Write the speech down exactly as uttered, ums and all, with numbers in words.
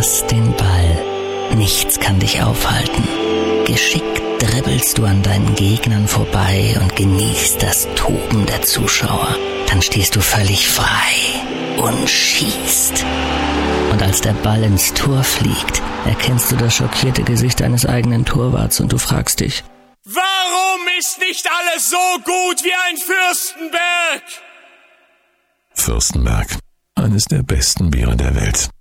hast den Ball. Nichts kann dich aufhalten. Geschickt dribbelst du an deinen Gegnern vorbei und genießt das Toben der Zuschauer. Dann stehst du völlig frei und schießt. Und als der Ball ins Tor fliegt, erkennst du das schockierte Gesicht deines eigenen Torwarts und du fragst dich: Warum ist nicht alles so gut wie ein Fürstenberg? Fürstenberg, eines der besten Biere der Welt.